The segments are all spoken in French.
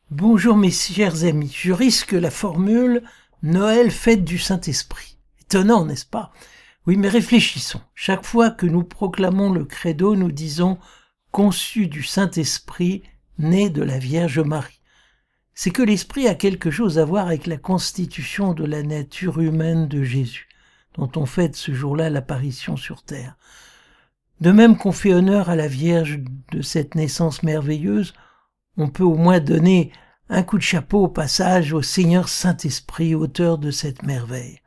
Bonjour mes chers amis, je risque la formule « Noël, fête du Saint-Esprit ». Étonnant, n'est-ce pas? Oui, mais réfléchissons. Chaque fois que nous proclamons le credo, nous disons « conçu du Saint-Esprit, né de la Vierge Marie ». C'est que l'Esprit a quelque chose à voir avec la constitution de la nature humaine de Jésus, dont on fête ce jour-là l'apparition sur terre. De même qu'on fait honneur à la Vierge de cette naissance merveilleuse, on peut au moins donner un coup de chapeau au passage au Seigneur Saint-Esprit, auteur de cette merveille.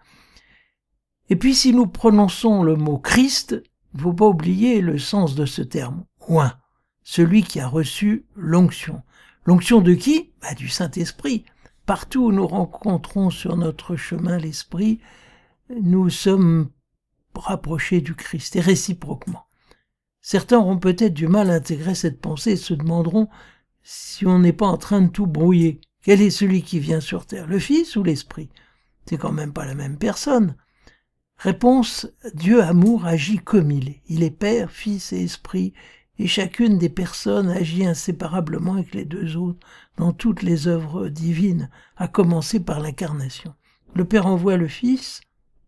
Et puis si nous prononçons le mot Christ, il ne faut pas oublier le sens de ce terme, oint, celui qui a reçu l'onction. L'onction de qui? Du Saint-Esprit. Partout où nous rencontrons sur notre chemin l'Esprit, nous sommes rapprochés du Christ, et réciproquement. Certains auront peut-être du mal à intégrer cette pensée et se demanderont si on n'est pas en train de tout brouiller. Quel est celui qui vient sur terre, le Fils ou l'Esprit? C'est quand même pas la même personne. Réponse, Dieu amour agit comme il est. Il est Père, Fils et Esprit, et chacune des personnes agit inséparablement avec les deux autres dans toutes les œuvres divines, à commencer par l'incarnation. Le Père envoie le Fils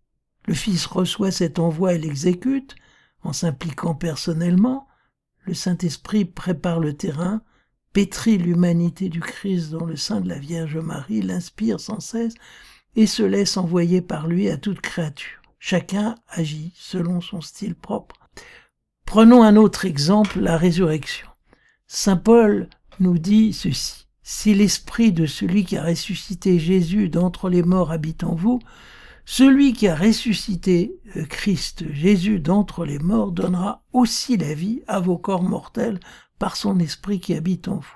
reçoit cet envoi et l'exécute, en s'impliquant personnellement. Le Saint-Esprit prépare le terrain, pétrit l'humanité du Christ dans le sein de la Vierge Marie, l'inspire sans cesse et se laisse envoyer par lui à toute créature. Chacun agit selon son style propre. Prenons un autre exemple, la résurrection. Saint Paul nous dit ceci: « Si l'esprit de celui qui a ressuscité Jésus d'entre les morts habite en vous, celui qui a ressuscité Christ Jésus d'entre les morts donnera aussi la vie à vos corps mortels par son esprit qui habite en vous. »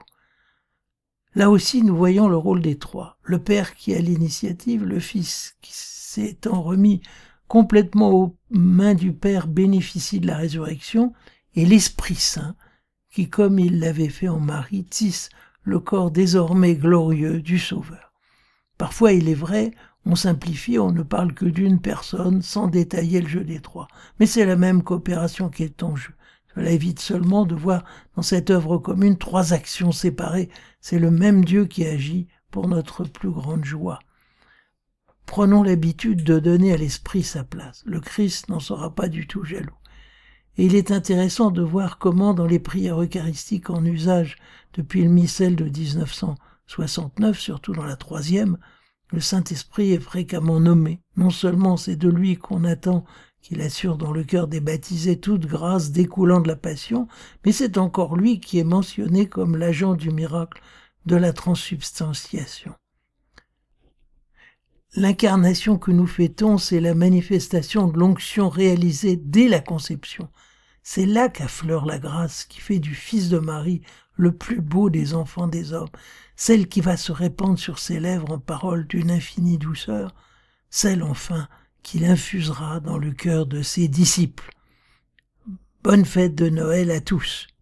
Là aussi, nous voyons le rôle des trois. Le Père qui a l'initiative, le Fils qui s'étant remis complètement aux mains du Père bénéficie de la résurrection, et l'Esprit Saint qui, comme il l'avait fait en Marie, tisse le corps désormais glorieux du Sauveur. Parfois, il est vrai, on simplifie, on ne parle que d'une personne sans détailler le jeu des trois. Mais c'est la même coopération qui est en jeu. Cela évite seulement de voir dans cette œuvre commune trois actions séparées. C'est le même Dieu qui agit pour notre plus grande joie. Prenons l'habitude de donner à l'Esprit sa place. Le Christ n'en sera pas du tout jaloux. Et il est intéressant de voir comment dans les prières eucharistiques en usage depuis le missel de 1969, surtout dans la troisième, le Saint-Esprit est fréquemment nommé. Non seulement c'est de lui qu'on attend qu'il assure dans le cœur des baptisés toute grâce découlant de la passion, mais c'est encore lui qui est mentionné comme l'agent du miracle de la transsubstantiation. L'incarnation que nous fêtons, c'est la manifestation de l'onction réalisée dès la conception. C'est là qu'affleure la grâce qui fait du Fils de Marie le plus beau des enfants des hommes, celle qui va se répandre sur ses lèvres en paroles d'une infinie douceur, celle enfin qu'il infusera dans le cœur de ses disciples. Bonne fête de Noël à tous.